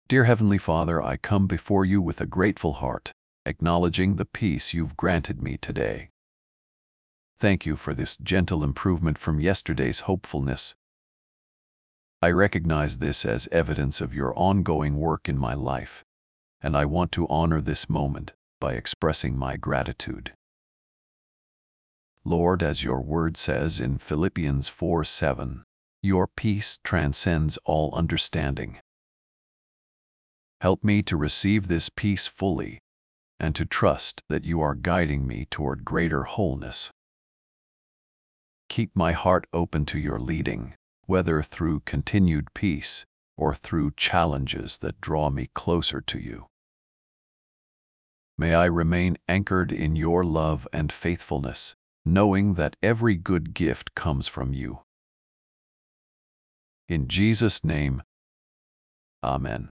Dear Heavenly Father, I come before you with a grateful heart, acknowledging the peace you've granted me today. Thank you for this gentle improvement from yesterday's hopefulness. I recognize this as evidence of your ongoing work in my life, and I want to honor this moment by expressing my gratitude. Lord, as your word says in Philippians 4:7, your peace transcends all understanding. Help me to receive this peace fully and to trust that you are guiding me toward greater wholeness. Keep my heart open to your leading, whether through continued peace or through challenges that draw me closer to you. May I remain anchored in your love and faithfulness, knowing that every good gift comes from you. In Jesus' name, Amen.